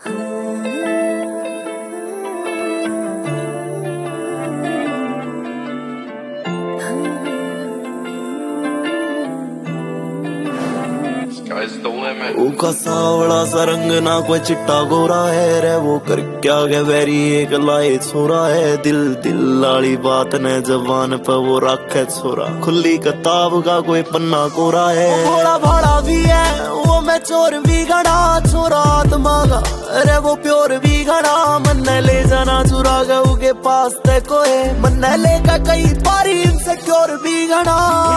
ऊका सांवला सा रंग ना कोई चिट्टा गोरा है रे वो कर क्या गे वेरी एक लाए छोरा है दिल दिल लाली बात ने जवान पे वो रखे छोरा खुली किताब का कोई पन्ना कोरा है थोड़ा भाड़ा भी है वो मैं चोर भी घड़ा छोरा आत्मा का अरे वो प्योर भी घड़ा मन ले जाना चुरा के उके पास ते कोई मन लेकर कई बारी इनसिक्योर भी घड़ा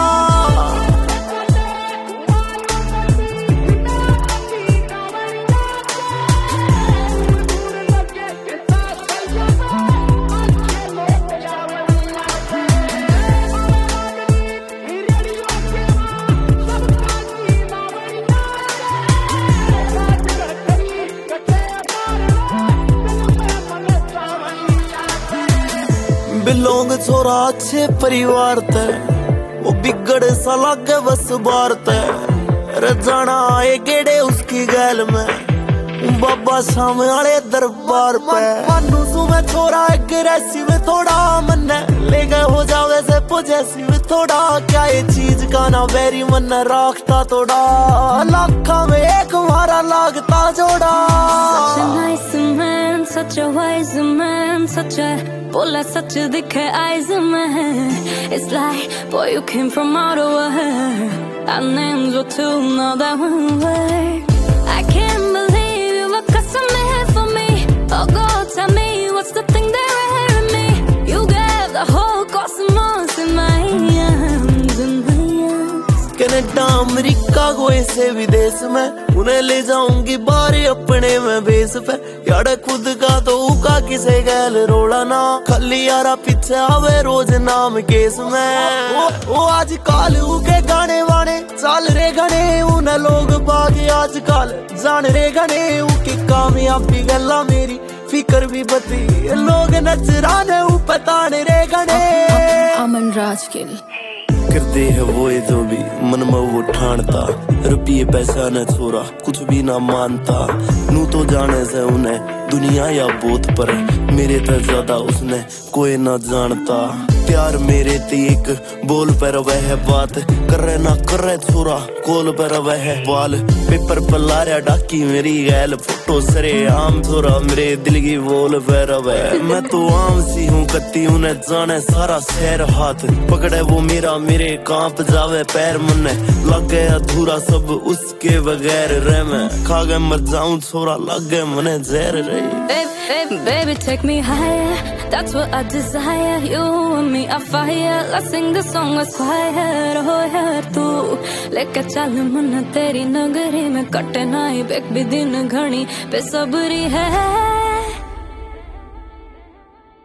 बिलोंग छोरा अच्छे परिवार ते वो बिगड़ सा लागे बस बार ते रजाना आए गेड़े उसकी गैल में बाबा सामने वाले दरबार पे मानू सुबह छोरा एग्रेसिव थोड़ा मन ले गए हो जावे से पॉजिटिव थोड़ा क्या ये चीज का ना वेरी मन रखता थोड़ा लाखा में एक हमारा लागता जोड़ा Such a nice man, such a wise man, such a bola such a dikhe eyes man. It's like boy you came from out of where our names were two, now that one word. I can't believe you were custom made for me. Oh God, tell me what's the thing they're wearing me. You gave the whole cosmos in my hands, in my hands. Canada America कोई से विदेश में उन्हें ले जाऊंगी बारे अपने में बेस पे यार खुद का तो उका किसे गैल रोड़ा ना खाली यारा पीछे आवे रोज नाम केस में वो आज काल उके गाने वाने चाल रे गने उन्हें लोग बागे आज काल जान रे गने उकी कामयाबी गल्ला मेरी फिकर भी बती लोग नजराने उपताने रे गने अमन राज के करते है वो ये जो भी मन में वो ठानता रुपये पैसा न छोरा कुछ भी ना मानता नू तो जाने से उन्हें दुनिया या बोत पर मेरे तो ज्यादा उसने कोई ना जानता प्यार मेरे ते एक बोल पर वह बात कर रहे ना कर रहे छोरा कोल पर वह बाल पेपर पर लाया डाकी मेरी गैल फोटो सरे आम छोरा मेरे दिल की बोल पर वह मैं तो आम सी हूँ कत्ती उन्हें जाने सारा शहर हाथ पकड़े वो मेरा मेरे कांप जावे पैर मन लग गए अधूरा सब उसके बगैर रह मैं खा गए मर जाऊं छोरा लग गए मने जहर रही Baby, take me higher. That's what I desire. You and me are fire. Let's sing the song with quiet. Oh yeah, तू लेके चल मन तेरी नगरी में कटे ना ही बेक भी दिन घनी बेसब्री है.